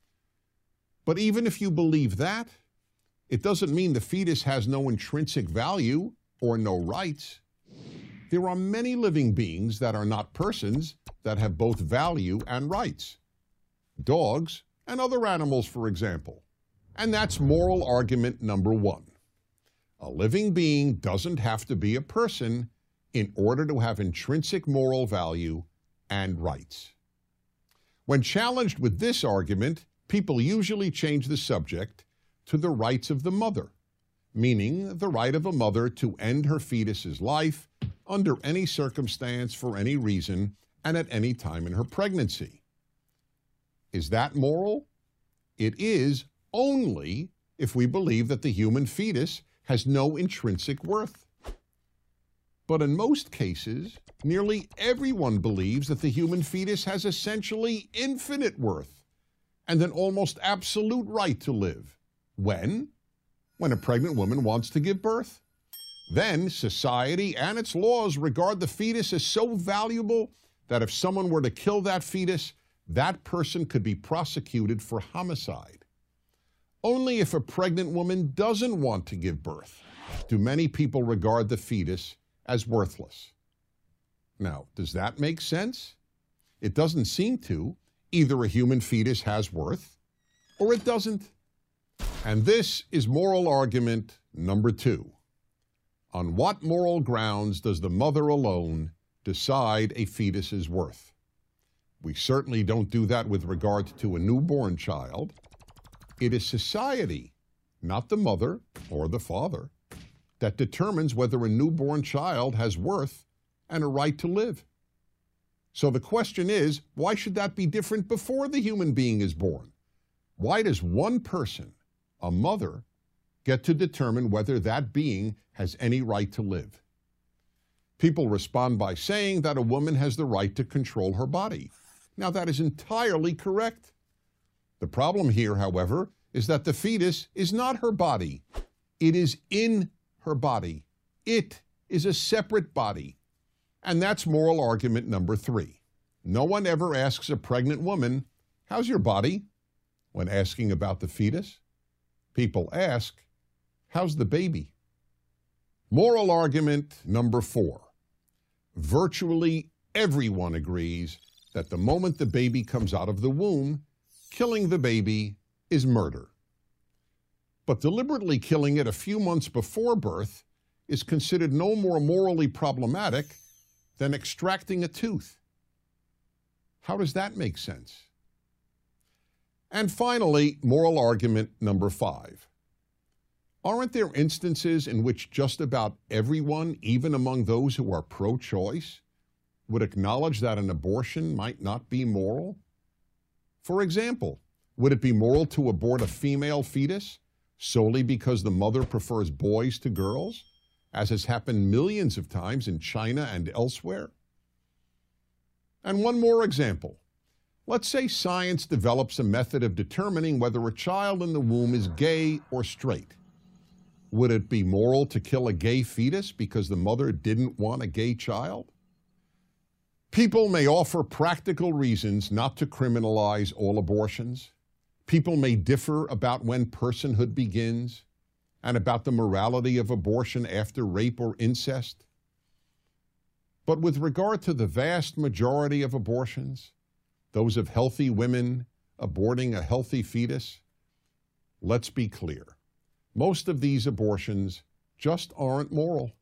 But even if you believe that, it doesn't mean the fetus has no intrinsic value or no rights. There are many living beings that are not persons that have both value and rights. Dogs and other animals, for example. And that's moral argument number one. A living being doesn't have to be a person in order to have intrinsic moral value and rights. When challenged with this argument, people usually change the subject to the rights of the mother, meaning the right of a mother to end her fetus's life under any circumstance, for any reason, and at any time in her pregnancy. Is that moral? It is only if we believe that the human fetus has no intrinsic worth. But in most cases, nearly everyone believes that the human fetus has essentially infinite worth and an almost absolute right to live. When? When a pregnant woman wants to give birth. Then society and its laws regard the fetus as so valuable that if someone were to kill that fetus, that person could be prosecuted for homicide. Only if a pregnant woman doesn't want to give birth do many people regard the fetus as worthless. Now, does that make sense? It doesn't seem to. Either a human fetus has worth or it doesn't. And this is moral argument number two. On what moral grounds does the mother alone decide a fetus's worth? We certainly don't do that with regard to a newborn child. It is society, not the mother or the father, that determines whether a newborn child has worth and a right to live. So the question is, why should that be different before the human being is born? Why does one person, a mother, get to determine whether that being has any right to live? People respond by saying that a woman has the right to control her body. Now, that is entirely correct. The problem here, however, is that the fetus is not her body. It is in her body. It is a separate body. And that's moral argument number 3. No one ever asks a pregnant woman, "How's your body?" when asking about the fetus. People ask, "How's the baby?" Moral argument number 4. Virtually everyone agrees that the moment the baby comes out of the womb, killing the baby is murder. But deliberately killing it a few months before birth is considered no more morally problematic than extracting a tooth. How does that make sense? And finally, moral argument number 5. Aren't there instances in which just about everyone, even among those who are pro-choice, would acknowledge that an abortion might not be moral? For example, would it be moral to abort a female fetus solely because the mother prefers boys to girls, as has happened millions of times in China and elsewhere? And one more example. Let's say science develops a method of determining whether a child in the womb is gay or straight. Would it be moral to kill a gay fetus because the mother didn't want a gay child? People may offer practical reasons not to criminalize all abortions. People may differ about when personhood begins and about the morality of abortion after rape or incest. But with regard to the vast majority of abortions, those of healthy women aborting a healthy fetus, let's be clear. Most of these abortions just aren't moral.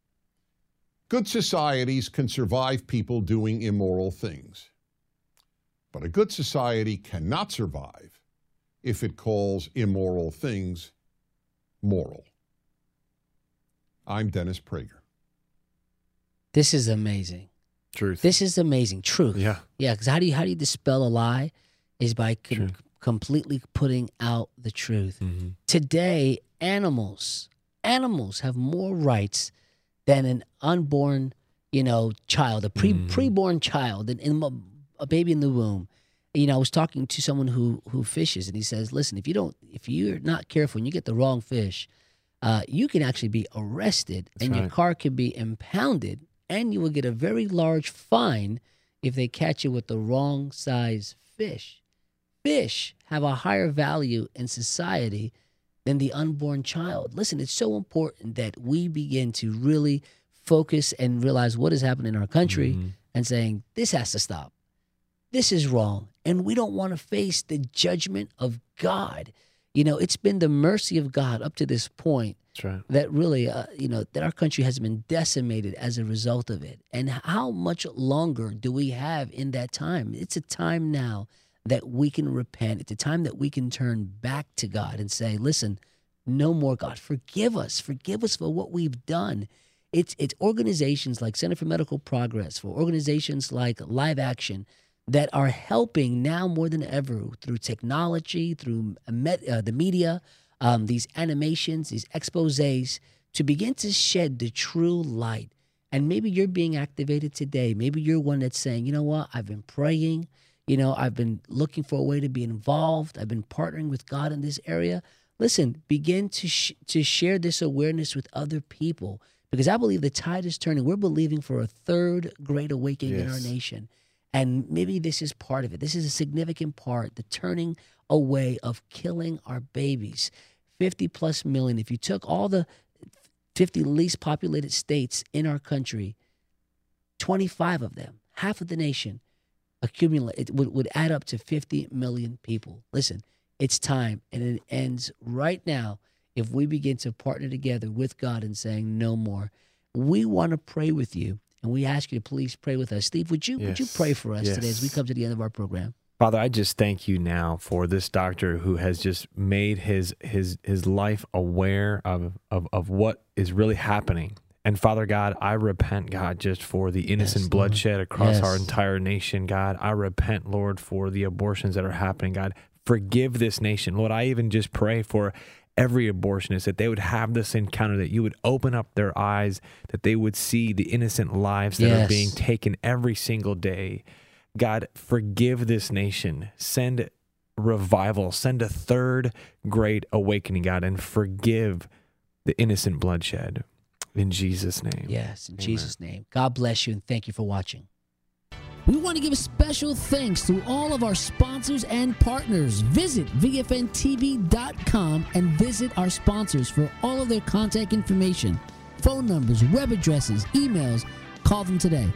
Good societies can survive people doing immoral things. But a good society cannot survive if it calls immoral things moral. I'm Dennis Prager. This is amazing. Truth. This is amazing. Truth. Yeah. Yeah, because how do you dispel a lie? Is by completely putting out the truth. Mm-hmm. Today, animals have more rights than an unborn, child, a preborn child, and a baby in the womb. I was talking to someone who fishes, and he says, "Listen, if you're not careful and you get the wrong fish, you can actually be arrested, and your car can be impounded, and you will get a very large fine if they catch you with the wrong size fish." Fish have a higher value in society than the unborn child. Listen, it's so important that we begin to really focus and realize what is happening in our country and saying, this has to stop. This is wrong. And we don't want to face the judgment of God. It's been the mercy of God up to this point. That's right. That really, that our country has been decimated as a result of it. And how much longer do we have in that time? It's a time now that we can repent. It's a time that we can turn back to God and say, listen, no more, God. Forgive us. Forgive us for what we've done. It's organizations like Center for Medical Progress, for organizations like Live Action that are helping now more than ever through technology, through the media, these animations, these exposés, to begin to shed the true light. And maybe you're being activated today. Maybe you're one that's saying, you know what, I've been praying. I've been looking for a way to be involved. I've been partnering with God in this area. Listen, begin to share this awareness with other people, because I believe the tide is turning. We're believing for a third great awakening in our nation. And maybe this is part of it. This is a significant part, the turning away of killing our babies. 50+ million. If you took all the 50 least populated states in our country, 25 of them, half of the nation, accumulate, it would add up to 50 million people. Listen, it's time, and it ends right now if we begin to partner together with God and saying no more. We want to pray with you, and we ask you to please pray with us. Steve, would you pray for us today as we come to the end of our program? Father, I just thank you now for this doctor who has just made his life aware of what is really happening. And Father God, I repent, God, just for the innocent bloodshed across our entire nation, God. I repent, Lord, for the abortions that are happening, God. Forgive this nation. Lord, I even just pray for every abortionist that they would have this encounter, that you would open up their eyes, that they would see the innocent lives that are being taken every single day. God, forgive this nation. Send revival. Send a third great awakening, God, and forgive the innocent bloodshed. In Jesus' name. Yes, in Amen. Jesus' name. God bless you, and thank you for watching. We want to give a special thanks to all of our sponsors and partners. Visit VFNTV.com and visit our sponsors for all of their contact information, phone numbers, web addresses, emails. Call them today.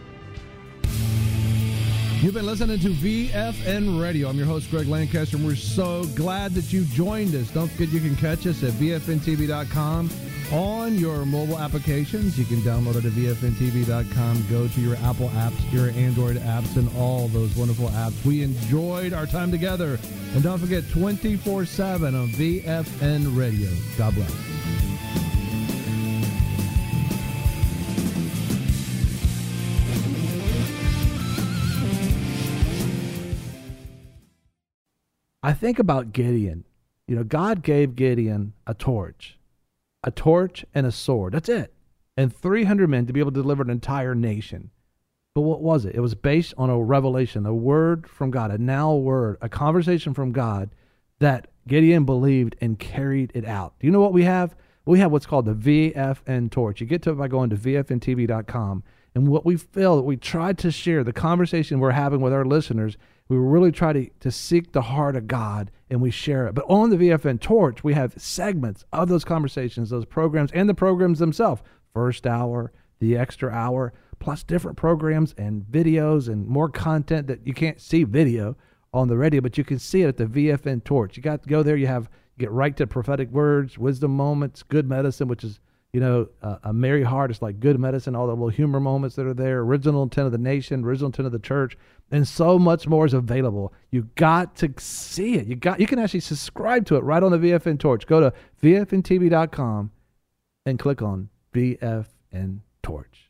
You've been listening to VFN Radio. I'm your host, Greg Lancaster, and we're so glad that you joined us. Don't forget you can catch us at VFNTV.com on your mobile applications. You can download it at VFNTV.com. Go to your Apple apps, your Android apps, and all those wonderful apps. We enjoyed our time together. And don't forget, 24/7 on VFN Radio. God bless. I think about Gideon. You know, God gave Gideon a torch and a sword. That's it. And 300 men to be able to deliver an entire nation. But what was it? It was based on a revelation, a word from God, a now word, a conversation from God that Gideon believed and carried it out. Do you know what we have? We have what's called the VFN torch. You get to it by going to VFNTV.com. And what we feel that we tried to share, the conversation we're having with our listeners, we really try to seek the heart of God, and we share it. But on the VFN Torch, we have segments of those conversations, those programs, and the programs themselves. First hour, the extra hour, plus different programs and videos and more content that you can't see video on the radio, but you can see it at the VFN Torch. You got to go there. You get right to prophetic words, wisdom moments, good medicine, which is, you know, a merry heart is like good medicine, all the little humor moments that are there, original intent of the nation, original intent of the church, and so much more is available. You got to see it. You can actually subscribe to it right on the VFN Torch. Go to VFNTV.com and click on VFN Torch.